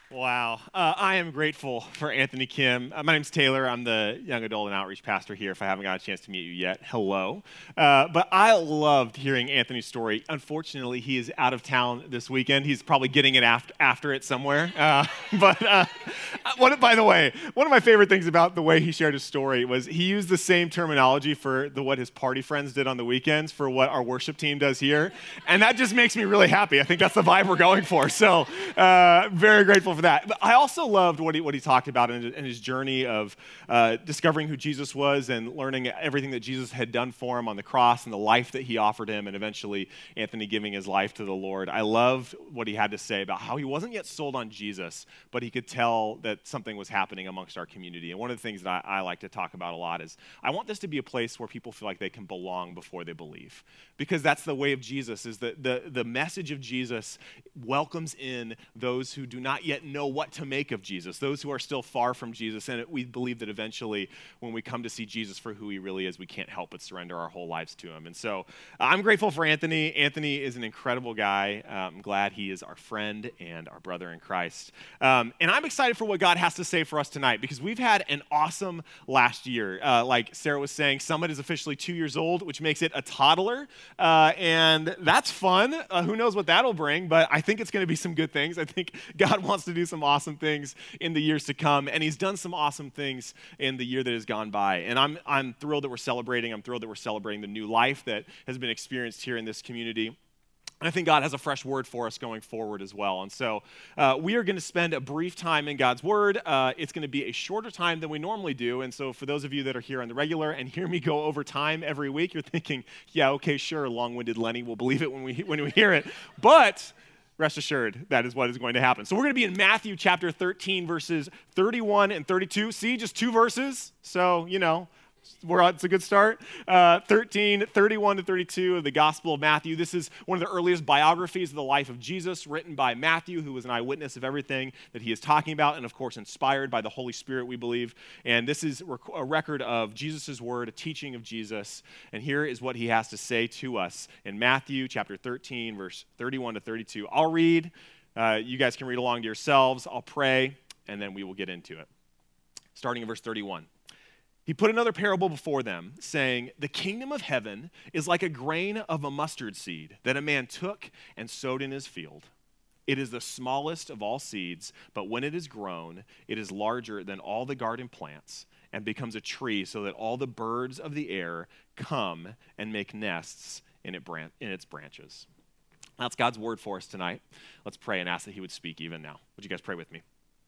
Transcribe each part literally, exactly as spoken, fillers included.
Wow. Uh, I am grateful for Anthony Kim. Uh, my name's Taylor. I'm the young adult and outreach pastor here, if I haven't got a chance to meet you yet. Hello. Uh, but I loved hearing Anthony's story. Unfortunately, he is out of town this weekend. He's probably getting it after, after it somewhere. Uh, but uh, one, by the way, one of my favorite things about the way he shared his story was he used the same terminology for the, what his party friends did on the weekends for what our worship team does here. And that just makes me really happy. I think that's the vibe we're going for. So uh, very grateful for that. But I also loved what he, what he talked about in, in his journey of uh, discovering who Jesus was and learning everything that Jesus had done for him on the cross and the life that he offered him, and eventually Anthony giving his life to the Lord. I loved what he had to say about how he wasn't yet sold on Jesus, but he could tell that something was happening amongst our community. And one of the things that I, I like to talk about a lot is I want this to be a place where people feel like they can belong before they believe, because that's the way of Jesus. Is that the, the message of Jesus welcomes in those who do not yet know what to make of Jesus, those who are still far from Jesus. And we believe that eventually when we come to see Jesus for who he really is, we can't help but surrender our whole lives to him. And so I'm grateful for Anthony. Anthony is an incredible guy. I'm glad he is our friend and our brother in Christ. Um, and I'm excited for what God has to say for us tonight, because we've had an awesome last year. Uh, like Sarah was saying, Summit is officially two years old, which makes it a toddler. Uh, and that's fun. Uh, who knows what that'll bring, but I think it's going to be some good things. I think God wants to do some awesome things in the years to come, and he's done some awesome things in the year that has gone by. And I'm I'm thrilled that we're celebrating. I'm thrilled that we're celebrating the new life that has been experienced here in this community. And I think God has a fresh word for us going forward as well. And so uh, we are going to spend a brief time in God's word. Uh, it's going to be a shorter time than we normally do. And so for those of you that are here on the regular and hear me go over time every week, you're thinking, yeah, okay, sure, long-winded Lenny, we'll believe it when we when we hear it. But rest assured, that is what is going to happen. So we're going to be in Matthew chapter thirteen, verses thirty-one and thirty-two. See, just two verses. So, you know, we're on, it's a good start. Uh, thirteen, thirty-one to thirty-two of the Gospel of Matthew. This is one of the earliest biographies of the life of Jesus, written by Matthew, who was an eyewitness of everything that he is talking about, and of course inspired by the Holy Spirit, we believe. And this is a record of Jesus' word, a teaching of Jesus. And here is what he has to say to us in Matthew chapter thirteen, verse thirty-one to thirty-two. I'll read. Uh, you guys can read along to yourselves. I'll pray, and then we will get into it. Starting in verse thirty-one. He put another parable before them, saying, "The kingdom of heaven is like a grain of a mustard seed that a man took and sowed in his field. It is the smallest of all seeds, but when it is grown, it is larger than all the garden plants and becomes a tree, so that all the birds of the air come and make nests in, it bran- in its branches." That's God's word for us tonight. Let's pray and ask that he would speak even now. Would you guys pray with me?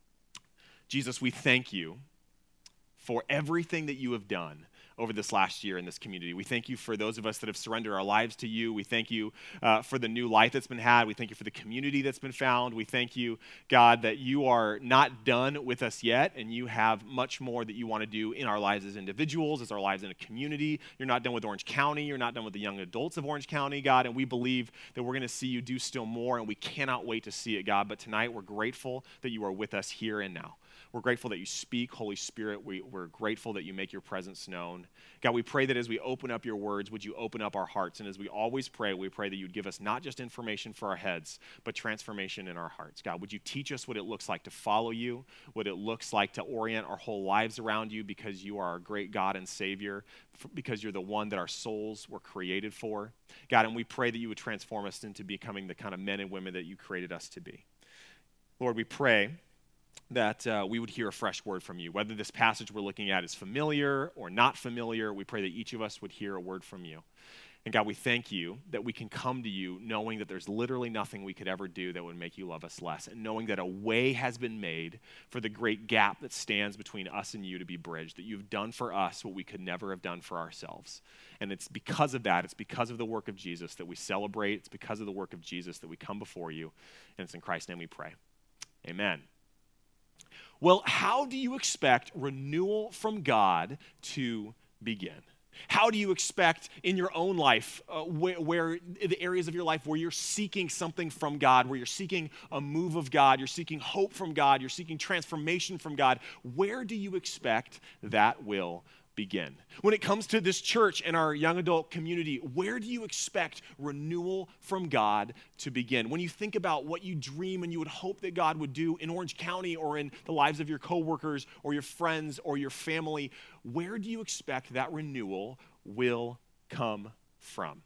Jesus, we thank you for everything that you have done over this last year in this community. We thank you for those of us that have surrendered our lives to you. We thank you uh, for the new life that's been had. We thank you for the community that's been found. We thank you, God, that you are not done with us yet, and you have much more that you want to do in our lives as individuals, as our lives in a community. You're not done with Orange County. You're not done with the young adults of Orange County, God, and we believe that we're going to see you do still more, and we cannot wait to see it, God. But tonight, we're grateful that you are with us here and now. We're grateful that you speak, Holy Spirit. We, we're grateful that you make your presence known. God, we pray that as we open up your words, would you open up our hearts? And as we always pray, we pray that you'd give us not just information for our heads, but transformation in our hearts. God, would you teach us what it looks like to follow you, what it looks like to orient our whole lives around you, because you are our great God and Savior, because you're the one that our souls were created for. God, and we pray that you would transform us into becoming the kind of men and women that you created us to be. Lord, we pray that uh, we would hear a fresh word from you. Whether this passage we're looking at is familiar or not familiar, we pray that each of us would hear a word from you. And God, we thank you that we can come to you knowing that there's literally nothing we could ever do that would make you love us less, and knowing that a way has been made for the great gap that stands between us and you to be bridged, that you've done for us what we could never have done for ourselves. And it's because of that, it's because of the work of Jesus that we celebrate, it's because of the work of Jesus that we come before you, and it's in Christ's name we pray. Amen. Well, how do you expect renewal from God to begin? How do you expect in your own life, uh, where, where the areas of your life where you're seeking something from God, where you're seeking a move of God, you're seeking hope from God, you're seeking transformation from God, where do you expect that will begin? When it comes to this church and our young adult community, where do you expect renewal from God to begin? When you think about what you dream and you would hope that God would do in Orange County or in the lives of your coworkers or your friends or your family, where do you expect that renewal will come from?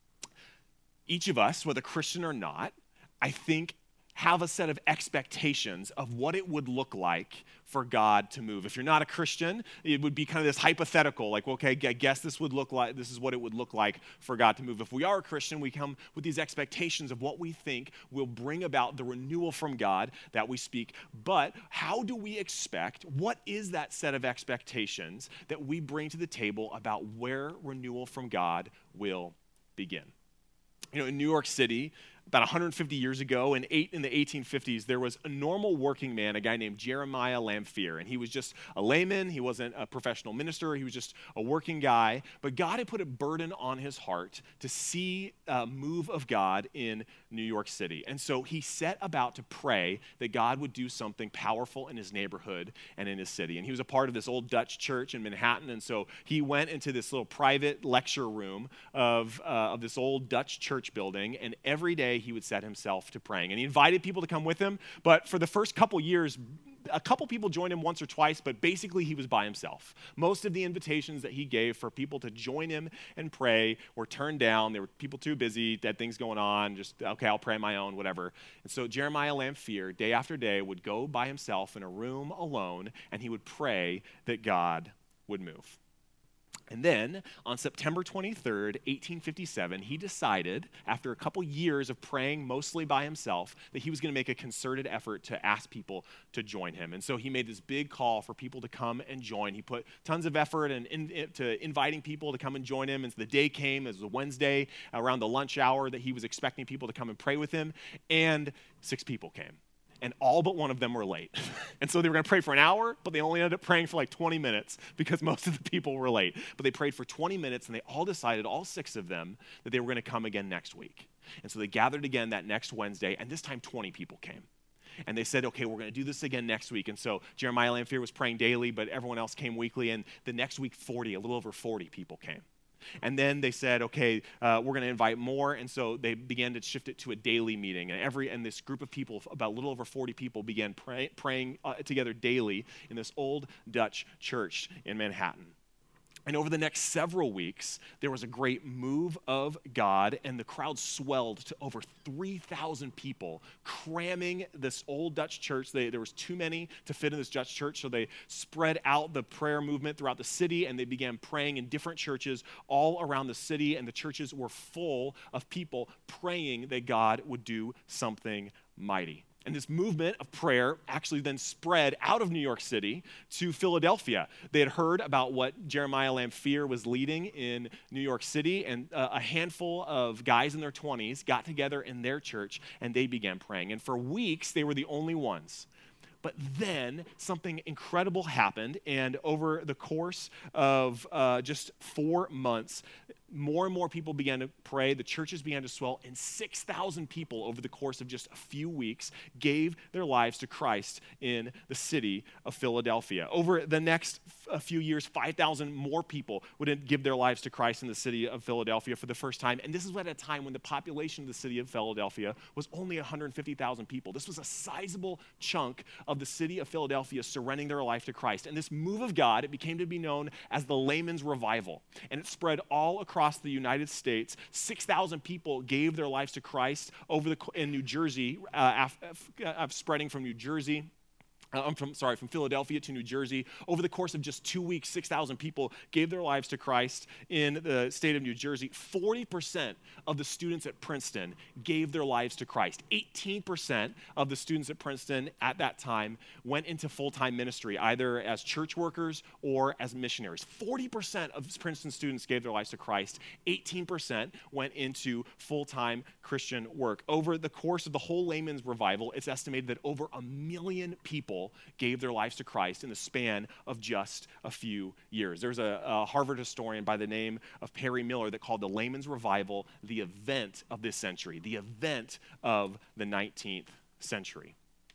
Each of us, whether Christian or not, I think have a set of expectations of what it would look like for God to move. If you're not a Christian, it would be kind of this hypothetical, like, okay, I guess this would look like, this is what it would look like for God to move. If we are a Christian, we come with these expectations of what we think will bring about the renewal from God that we speak. But how do we expect, what is that set of expectations that we bring to the table about where renewal from God will begin? You know, in New York City, about one hundred fifty years ago, in, eight, in the eighteen fifties, there was a normal working man, a guy named Jeremiah Lanphier, and he was just a layman. He wasn't a professional minister. He was just a working guy. But God had put a burden on his heart to see a move of God in New York City. And so he set about to pray that God would do something powerful in his neighborhood and in his city. And he was a part of this old Dutch church in Manhattan, and so he went into this little private lecture room of, uh, of this old Dutch church building, and every day he would set himself to praying. And he invited people to come with him, but for the first couple years, a couple people joined him once or twice, but basically he was by himself. Most of the invitations that he gave for people to join him and pray were turned down. There were people too busy, had things going on, just, okay, I'll pray on my own, whatever. And so Jeremiah Lanphier, day after day, would go by himself in a room alone, and he would pray that God would move. And then on September twenty-third, eighteen fifty-seven, he decided, after a couple years of praying mostly by himself, that he was going to make a concerted effort to ask people to join him. And so he made this big call for people to come and join. He put tons of effort in, in, into inviting people to come and join him. And so the day came, it was a Wednesday, around the lunch hour, that he was expecting people to come and pray with him. And six people came. And all but one of them were late. And so they were going to pray for an hour, but they only ended up praying for like twenty minutes because most of the people were late. But they prayed for twenty minutes, and they all decided, all six of them, that they were going to come again next week. And so they gathered again that next Wednesday, and this time twenty people came. And they said, okay, we're going to do this again next week. And so Jeremiah Lanphier was praying daily, but everyone else came weekly. And the next week, forty, a little over forty people came. And then they said, okay, uh, we're going to invite more. And so they began to shift it to a daily meeting. And every and this group of people, about a little over forty people, began pray, praying uh, together daily in this old Dutch church in Manhattan. And over the next several weeks, there was a great move of God, and the crowd swelled to over three thousand people, cramming this old Dutch church. They, there was too many to fit in this Dutch church, so they spread out the prayer movement throughout the city, and they began praying in different churches all around the city, and the churches were full of people praying that God would do something mighty. And this movement of prayer actually then spread out of New York City to Philadelphia. They had heard about what Jeremiah Lanphier was leading in New York City, and uh, a handful of guys in their twenties got together in their church, and they began praying. And for weeks, they were the only ones. But then something incredible happened, and over the course of uh, just four months, more and more people began to pray. The churches began to swell, and six thousand people over the course of just a few weeks gave their lives to Christ in the city of Philadelphia. Over the next a few years, five thousand more people would give their lives to Christ in the city of Philadelphia for the first time. And this is at a time when the population of the city of Philadelphia was only one hundred fifty thousand people. This was a sizable chunk of the city of Philadelphia surrendering their life to Christ. And this move of God, it became to be known as the Layman's Revival. And it spread all across the United States. six thousand people gave their lives to Christ over the in New Jersey, uh, uh, spreading from New Jersey. Uh, I'm from, sorry, from Philadelphia to New Jersey. Over the course of just two weeks, six thousand people gave their lives to Christ in the state of New Jersey. forty percent of the students at Princeton gave their lives to Christ. eighteen percent of the students at Princeton at that time went into full-time ministry, either as church workers or as missionaries. forty percent of Princeton students gave their lives to Christ. eighteen percent went into full-time Christian work. Over the course of the whole Layman's Revival, it's estimated that over a million people gave their lives to Christ in the span of just a few years. There's a, a Harvard historian by the name of Perry Miller that called the Layman's Revival the event of this century, the event of the nineteenth century.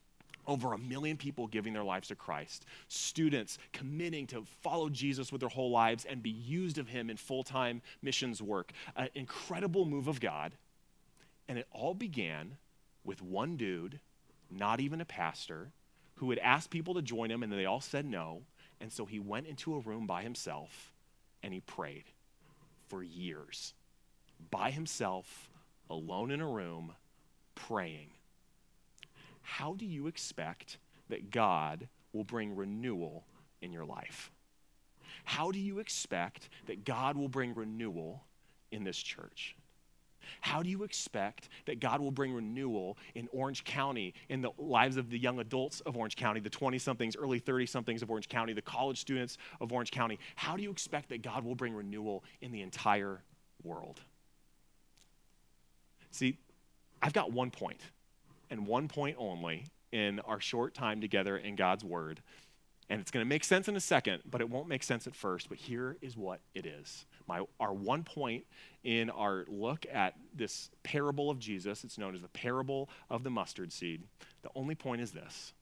Over a million people giving their lives to Christ. Students committing to follow Jesus with their whole lives and be used of him in full-time missions work. An incredible move of God. And it all began with one dude, not even a pastor, who had asked people to join him and they all said no. And so he went into a room by himself and he prayed for years. By himself, alone in a room, praying. How do you expect that God will bring renewal in your life? How do you expect that God will bring renewal in this church? How do you expect that God will bring renewal in Orange County, in the lives of the young adults of Orange County, the twenty-somethings, early thirty-somethings of Orange County, the college students of Orange County? How do you expect that God will bring renewal in the entire world? See, I've got one point. And one point only in our short time together in God's word. And it's going to make sense in a second, but it won't make sense at first. But here is what it is. My, our one point in our look at this parable of Jesus, it's known as the parable of the mustard seed. The only point is this.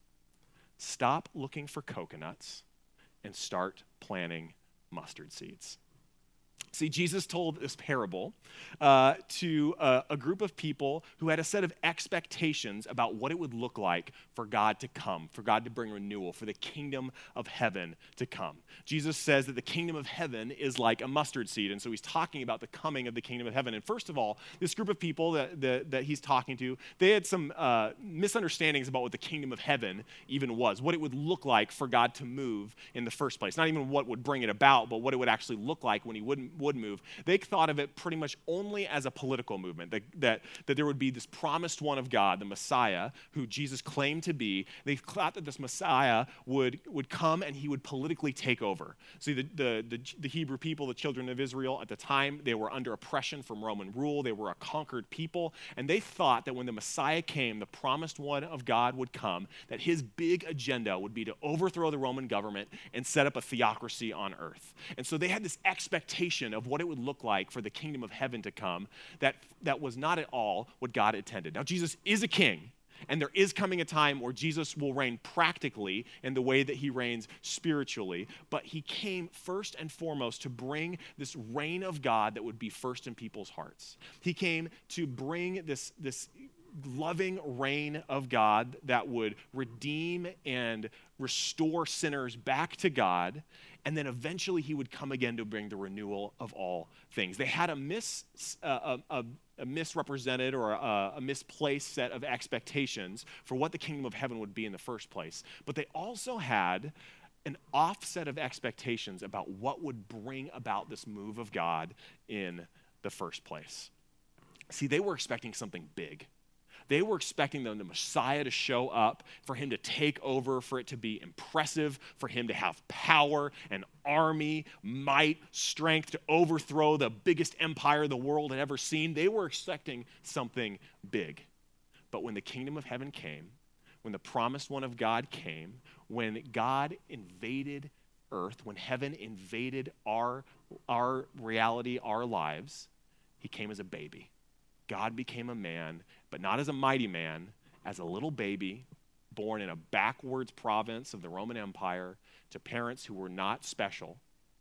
Stop looking for coconuts and start planting mustard seeds. See, Jesus told this parable uh, to uh, a group of people who had a set of expectations about what it would look like for God to come, for God to bring renewal, for the kingdom of heaven to come. Jesus says that the kingdom of heaven is like a mustard seed, and so he's talking about the coming of the kingdom of heaven. And first of all, this group of people that, that, that he's talking to, they had some uh, misunderstandings about what the kingdom of heaven even was, what it would look like for God to move in the first place. Not even what would bring it about, but what it would actually look like when he wouldn't would move. They thought of it pretty much only as a political movement, that, that, that there would be this promised one of God, the Messiah, who Jesus claimed to be. They thought that this Messiah would, would come and he would politically take over. See, the, the, the, the Hebrew people, the children of Israel, at the time, they were under oppression from Roman rule. They were a conquered people, and they thought that when the Messiah came, the promised one of God would come, that his big agenda would be to overthrow the Roman government and set up a theocracy on earth. And so they had this expectation of what it would look like for the kingdom of heaven to come that, that was not at all what God intended. Now, Jesus is a king, and there is coming a time where Jesus will reign practically in the way that he reigns spiritually, but he came first and foremost to bring this reign of God that would be first in people's hearts. He came to bring this, this loving reign of God that would redeem and restore sinners back to God, and then eventually he would come again to bring the renewal of all things. They had a, mis, uh, a, a, a misrepresented or a, a misplaced set of expectations for what the kingdom of heaven would be in the first place, but they also had an offset of expectations about what would bring about this move of God in the first place. See, they were expecting something big. They were expecting the, the Messiah to show up, for him to take over, for it to be impressive, for him to have power, an army, might, strength to overthrow the biggest empire the world had ever seen. They were expecting something big. But when the kingdom of heaven came, when the promised one of God came, when God invaded earth, when heaven invaded our, our reality, our lives, he came as a baby. God became a man, but not as a mighty man, as a little baby born in a backwards province of the Roman Empire to parents who were not special.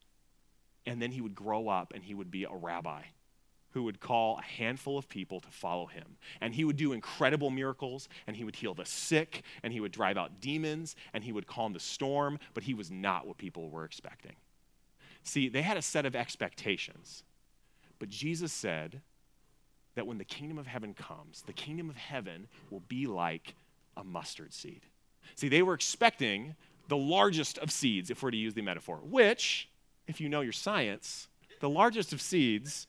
And then he would grow up and he would be a rabbi who would call a handful of people to follow him. And he would do incredible miracles, and he would heal the sick, and he would drive out demons, and he would calm the storm, but he was not what people were expecting. See, they had a set of expectations, but Jesus said that when the kingdom of heaven comes, the kingdom of heaven will be like a mustard seed. See, they were expecting the largest of seeds, if we're to use the metaphor, which, if you know your science, the largest of seeds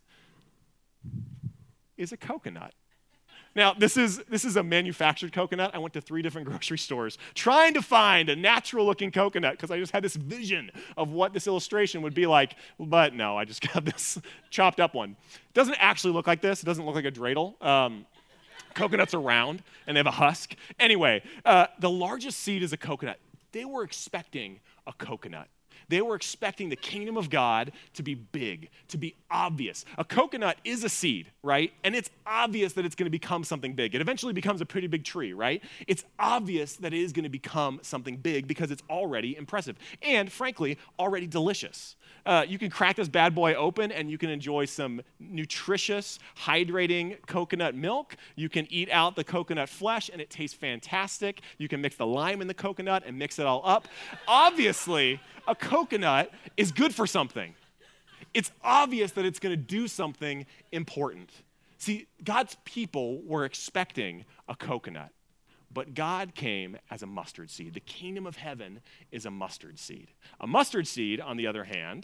is a coconut. Now, this is this is a manufactured coconut. I went to three different grocery stores trying to find a natural-looking coconut because I just had this vision of what this illustration would be like. But no, I just got this chopped up one. It doesn't actually look like this. It doesn't look like a dreidel. Um, coconuts are round, and they have a husk. Anyway, uh, the largest seed is a coconut. They were expecting a coconut. They were expecting the kingdom of God to be big, to be obvious. A coconut is a seed, right? And it's obvious that it's going to become something big. It eventually becomes a pretty big tree, right? It's obvious that it is going to become something big because it's already impressive and, frankly, already delicious. Uh, you can crack this bad boy open and you can enjoy some nutritious, hydrating coconut milk. You can eat out the coconut flesh and it tastes fantastic. You can mix the lime in the coconut and mix it all up. Obviously, a coconut is good for something. It's obvious that it's going to do something important. See, God's people were expecting a coconut, but God came as a mustard seed. The kingdom of heaven is a mustard seed. A mustard seed, on the other hand,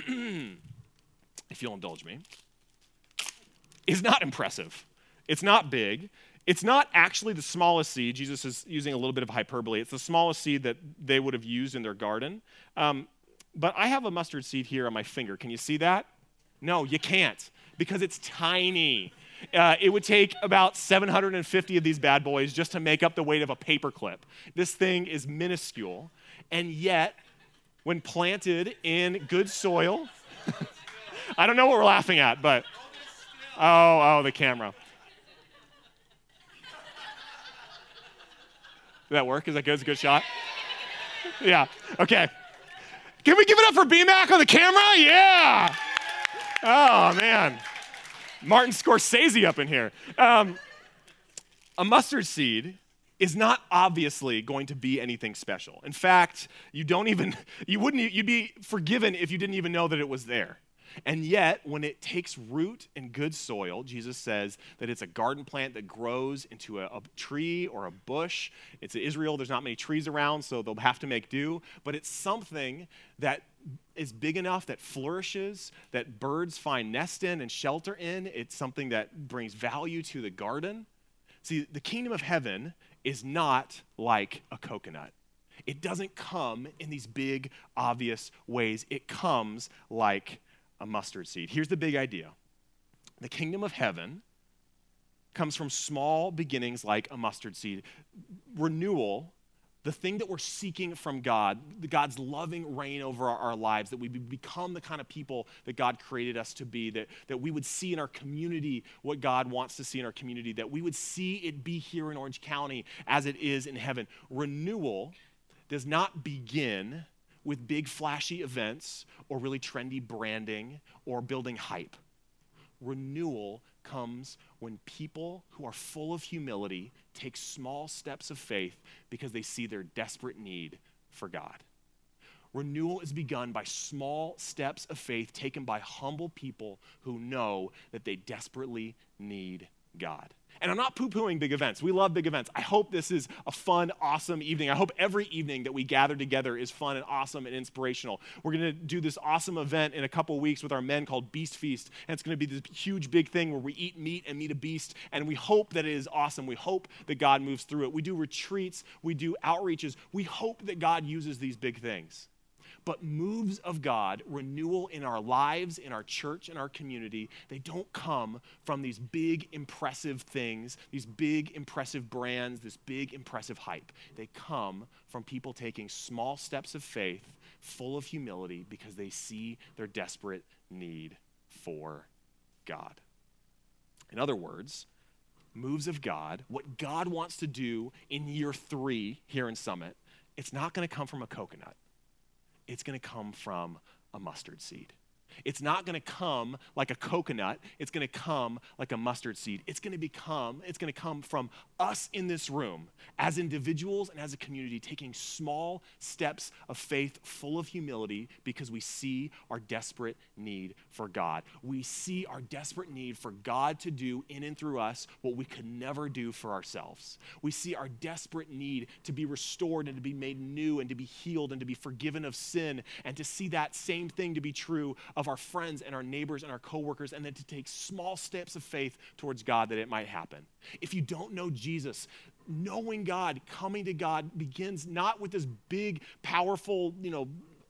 if you'll indulge me, is not impressive. It's not big. It's not actually the smallest seed. Jesus is using a little bit of hyperbole. It's the smallest seed that they would have used in their garden. Um, but I have a mustard seed here on my finger. Can you see that? No, you can't, because it's tiny. Uh, it would take about seven hundred fifty of these bad boys just to make up the weight of a paperclip. This thing is minuscule, and yet, when planted in good soil, I don't know what we're laughing at, but, oh, oh, the camera. Did that work? Is that good? Is it a good shot? Yeah, okay. Can we give it up for B-Mac on the camera? Yeah. Oh, man. Martin Scorsese up in here. Um, a mustard seed is not obviously going to be anything special. In fact, you don't even, you wouldn't, you'd be forgiven if you didn't even know that it was there. And yet, when it takes root in good soil, Jesus says that it's a garden plant that grows into a, a tree or a bush. It's Israel, there's not many trees around, so they'll have to make do. But it's something that is big enough that flourishes, that birds find nest in and shelter in. It's something that brings value to the garden. See, the kingdom of heaven is not like a coconut. It doesn't come in these big, obvious ways. It comes like a mustard seed. Here's the big idea. The kingdom of heaven comes from small beginnings like a mustard seed. Renewal, the thing that we're seeking from God, God's loving reign over our, our lives, that we become the kind of people that God created us to be, that, that we would see in our community what God wants to see in our community, that we would see it be here in Orange County as it is in heaven. Renewal does not begin with big flashy events or really trendy branding or building hype. Renewal comes when people who are full of humility take small steps of faith because they see their desperate need for God. Renewal is begun by small steps of faith taken by humble people who know that they desperately need God. And I'm not poo-pooing big events. We love big events. I hope this is a fun, awesome evening. I hope every evening that we gather together is fun and awesome and inspirational. We're going to do this awesome event in a couple weeks with our men called Beast Feast. And it's going to be this huge, big thing where we eat meat and meet a beast. And we hope that it is awesome. We hope that God moves through it. We do retreats. We do outreaches. We hope that God uses these big things. But moves of God, renewal in our lives, in our church, in our community, they don't come from these big, impressive things, these big, impressive brands, this big, impressive hype. They come from people taking small steps of faith, full of humility, because they see their desperate need for God. In other words, moves of God, what God wants to do in year three here in Summit, it's not going to come from a coconut. It's going to come from a mustard seed. It's not going to come like a coconut. It's going to come like a mustard seed. It's going to become, it's going to come from us in this room as individuals and as a community taking small steps of faith full of humility because we see our desperate need for God. We see our desperate need for God to do in and through us what we could never do for ourselves. We see our desperate need to be restored and to be made new and to be healed and to be forgiven of sin and to see that same thing to be true of our friends and our neighbors and our coworkers, and then to take small steps of faith towards God that it might happen. If you don't know Jesus, knowing God, coming to God begins not with this big, powerful, you know,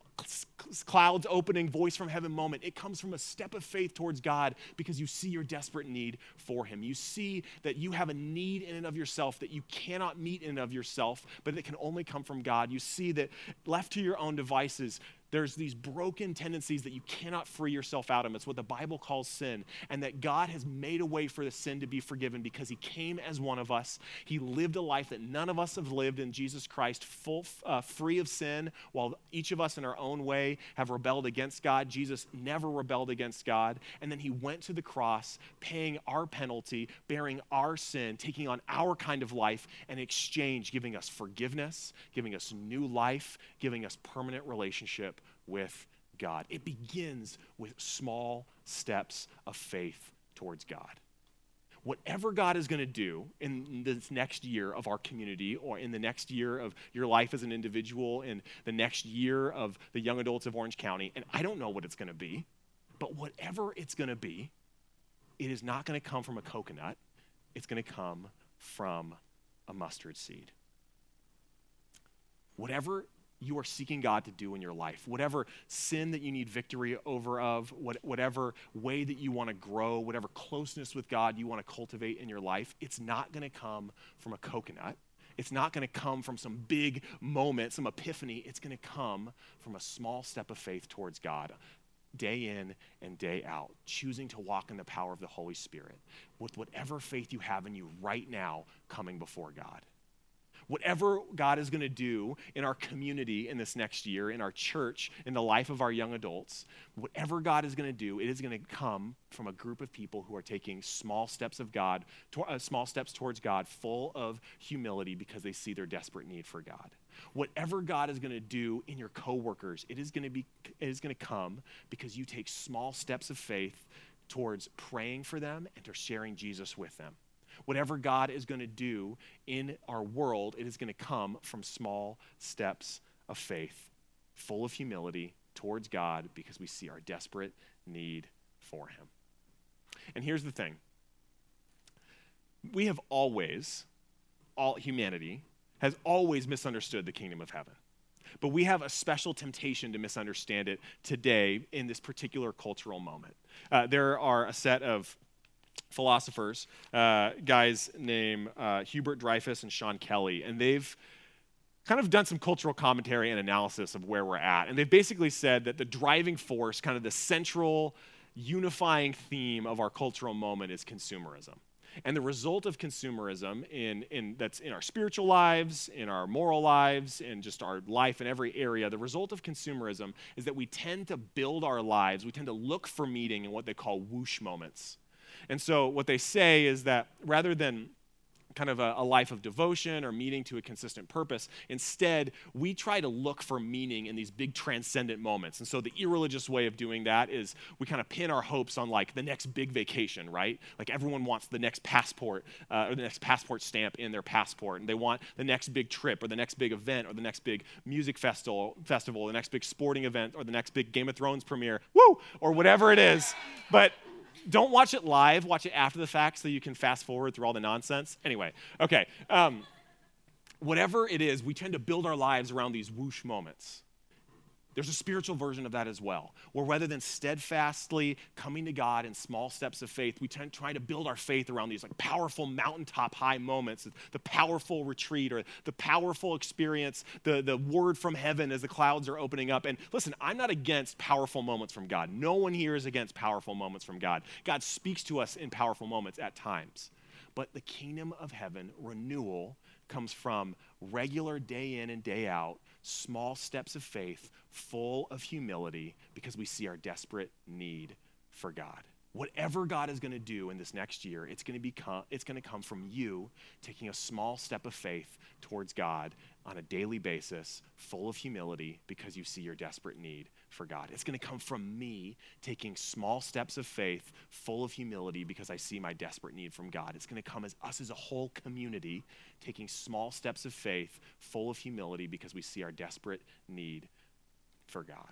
clouds opening, voice from heaven moment. It comes from a step of faith towards God because you see your desperate need for him. You see that you have a need in and of yourself that you cannot meet in and of yourself, but it can only come from God. You see that left to your own devices, There's these broken tendencies that you cannot free yourself out of. It's what the Bible calls sin, and that God has made a way for the sin to be forgiven because he came as one of us. He lived a life that none of us have lived in Jesus Christ, full, uh, free of sin, while each of us in our own way have rebelled against God. Jesus never rebelled against God, and then he went to the cross, paying our penalty, bearing our sin, taking on our kind of life, and in exchange giving us forgiveness, giving us new life, giving us permanent relationship with God. It begins with small steps of faith towards God. Whatever God is going to do in this next year of our community, or in the next year of your life as an individual, in the next year of the young adults of Orange County, and I don't know what it's going to be, but whatever it's going to be, it is not going to come from a coconut. It's going to come from a mustard seed. Whatever you are seeking God to do in your life, whatever sin that you need victory over of, what, whatever way that you want to grow, whatever closeness with God you want to cultivate in your life, it's not going to come from a coconut. It's not going to come from some big moment, some epiphany. It's going to come from a small step of faith towards God, day in and day out, choosing to walk in the power of the Holy Spirit with whatever faith you have in you right now coming before God. Whatever God is going to do in our community in this next year, in our church, in the life of our young adults, whatever God is going to do, it is going to come from a group of people who are taking small steps of God, to, uh, small steps towards God, full of humility because they see their desperate need for God. Whatever God is going to do in your coworkers, it is going to be, it is going to come because you take small steps of faith towards praying for them and to sharing Jesus with them. Whatever God is going to do in our world, it is going to come from small steps of faith, full of humility towards God because we see our desperate need for him. And here's the thing. We have always, all humanity has always misunderstood the kingdom of heaven. But we have a special temptation to misunderstand it today in this particular cultural moment. Uh, there are a set of philosophers, uh, guys named uh, Hubert Dreyfus and Sean Kelly, and they've kind of done some cultural commentary and analysis of where we're at. And they've basically said that the driving force, kind of the central unifying theme of our cultural moment is consumerism. And the result of consumerism in, in that's in our spiritual lives, in our moral lives, in just our life in every area, the result of consumerism is that we tend to build our lives, we tend to look for meaning in what they call whoosh moments. And so what they say is that rather than kind of a, a life of devotion or meeting to a consistent purpose, instead, we try to look for meaning in these big transcendent moments. And so the irreligious way of doing that is we kind of pin our hopes on like the next big vacation, right? Like everyone wants the next passport uh, or the next passport stamp in their passport, and they want the next big trip or the next big event or the next big music festival, festival, the next big sporting event or the next big Game of Thrones premiere, woo, or whatever it is. But don't watch it live. Watch it after the fact so you can fast forward through all the nonsense. Anyway, okay. Um, whatever it is, we tend to build our lives around these whoosh moments. There's a spiritual version of that as well, where rather than steadfastly coming to God in small steps of faith, we tend to try to build our faith around these like powerful mountaintop high moments, the powerful retreat or the powerful experience, the, the word from heaven as the clouds are opening up. And listen, I'm not against powerful moments from God. No one here is against powerful moments from God. God speaks to us in powerful moments at times. But the kingdom of heaven renewal comes from regular day in and day out, small steps of faith, full of humility, because we see our desperate need for God. Whatever God is going to do in this next year, it's going to become, it's going to come from you taking a small step of faith towards God on a daily basis, full of humility, because you see your desperate need for God. It's going to come from me taking small steps of faith, full of humility, because I see my desperate need from God. It's going to come as us as a whole community taking small steps of faith, full of humility, because we see our desperate need for God.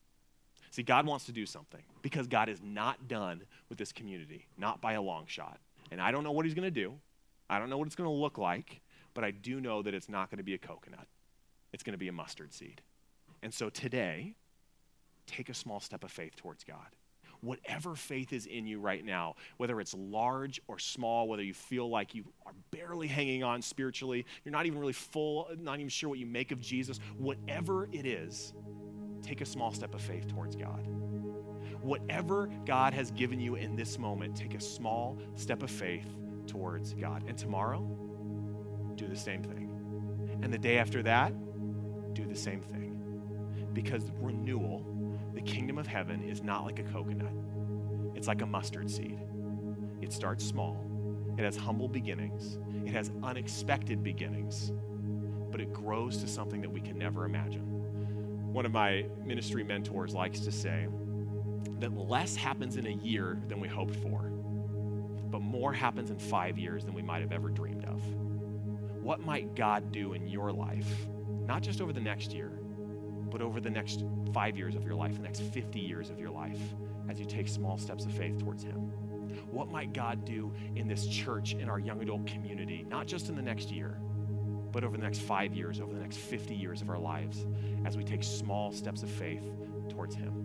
See, God wants to do something because God is not done with this community, not by a long shot. And I don't know what he's going to do. I don't know what it's going to look like, but I do know that it's not going to be a coconut. It's going to be a mustard seed. And so today, take a small step of faith towards God. Whatever faith is in you right now, whether it's large or small, whether you feel like you are barely hanging on spiritually, you're not even really full, not even sure what you make of Jesus, whatever it is, take a small step of faith towards God. Whatever God has given you in this moment, take a small step of faith towards God. And tomorrow, do the same thing. And the day after that, do the same thing. Because renewal, the kingdom of heaven, is not like a coconut. It's like a mustard seed. It starts small. It has humble beginnings. It has unexpected beginnings. But it grows to something that we can never imagine. One of my ministry mentors likes to say that less happens in a year than we hoped for, but more happens in five years than we might have ever dreamed of. What might God do in your life, not just over the next year, but over the next five years of your life, the next fifty years of your life, as you take small steps of faith towards him? What might God do in this church, in our young adult community, not just in the next year, but over the next five years, over the next fifty years of our lives, as we take small steps of faith towards him?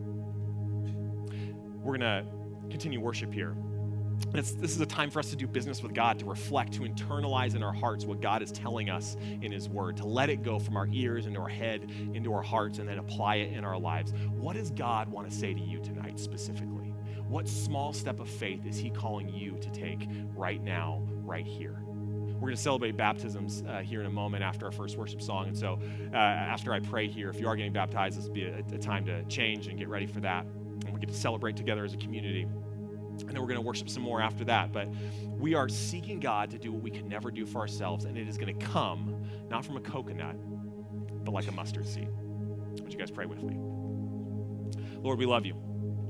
We're going to continue worship here. It's, this is a time for us to do business with God, to reflect, to internalize in our hearts what God is telling us in his word, to let it go from our ears into our head, into our hearts, and then apply it in our lives. What does God want to say to you tonight specifically? What small step of faith is he calling you to take right now, right here? We're going to celebrate baptisms uh, here in a moment after our first worship song. And so uh, after I pray here, if you are getting baptized, this will be a, a time to change and get ready for that. And we get to celebrate together as a community. And then we're going to worship some more after that. But we are seeking God to do what we can never do for ourselves. And it is going to come, not from a coconut, but like a mustard seed. Would you guys pray with me? Lord, we love you.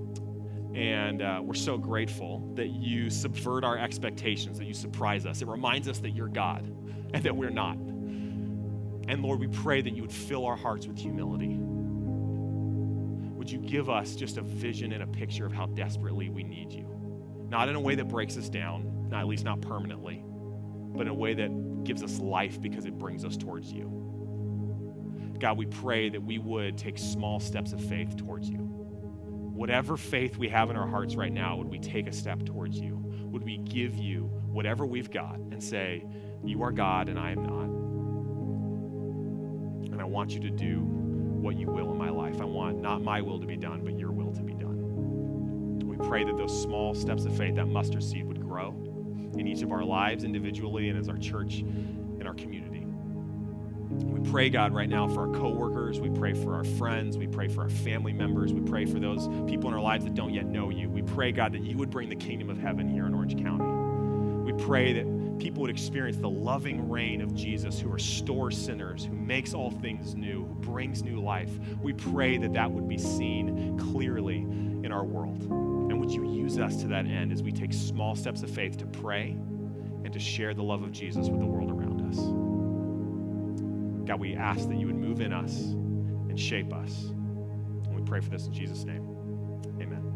And uh, we're so grateful that you subvert our expectations, that you surprise us. It reminds us that you're God and that we're not. And Lord, we pray that you would fill our hearts with humility. Would you give us just a vision and a picture of how desperately we need you? Not in a way that breaks us down, not, at least not permanently, but in a way that gives us life because it brings us towards you. God, we pray that we would take small steps of faith towards you. Whatever faith we have in our hearts right now, would we take a step towards you? Would we give you whatever we've got and say, you are God and I am not. And I want you to do what you will in my life. I want not my will to be done, but your will to be done. We pray that those small steps of faith, that mustard seed, would grow in each of our lives individually and as our church and our community. We pray, God, right now for our coworkers. We pray for our friends. We pray for our family members. We pray for those people in our lives that don't yet know you. We pray, God, that you would bring the kingdom of heaven here in Orange County. We pray that people would experience the loving reign of Jesus, who restores sinners, who makes all things new, who brings new life. We pray that that would be seen clearly in our world. And would you use us to that end as we take small steps of faith to pray and to share the love of Jesus with the world around us? God, we ask that you would move in us and shape us. And we pray for this in Jesus' name. Amen.